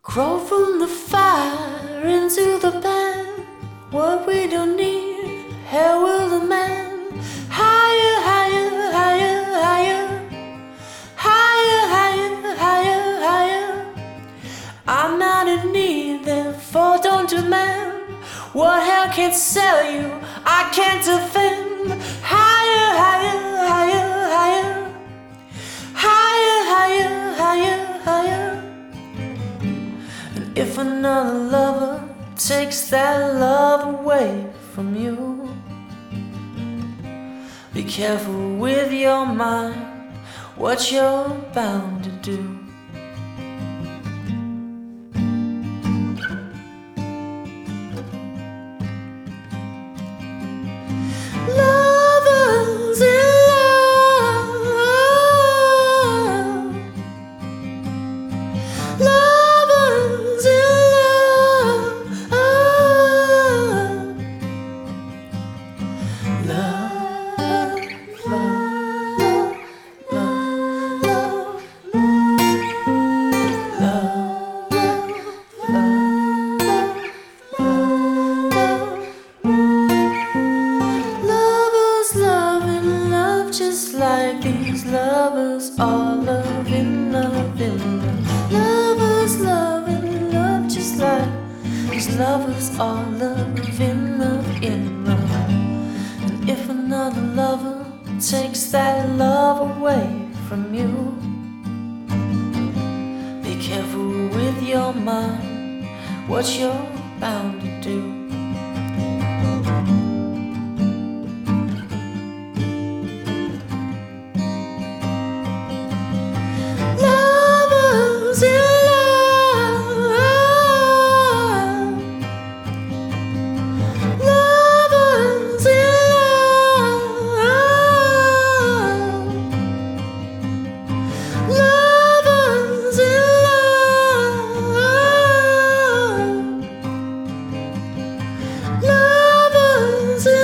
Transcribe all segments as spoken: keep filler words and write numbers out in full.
Crawl from the fire into the pan. What we don't need, hell will the man. Higher, higher, higher, higher. Higher, higher, higher, higher. I'm not in need, therefore don't demand. What hell can't sell you, I can't defend. Higher, higher, higher, higher. Higher, higher, higher, higher. And if another lover takes that love away from you, be careful with your mind, what you're bound to do. Lovers in love, lovers in love, love, love, love, love, lovers love in love just like these lovers are love in love in love. Lovers love in love just like these lovers are love in love in love. And if another lover takes that love away from you, be careful with your mind, what you're bound to do. Lovers in love, lovers in love, lovers in love, lovers in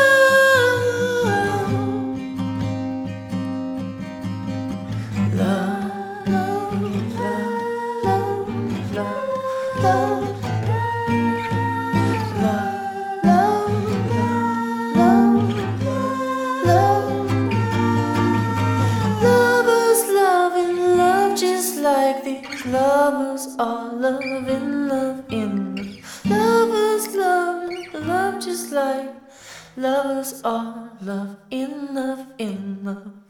love, love. Like these lovers are love in love in love. Lovers love in love just like lovers are love in love in love.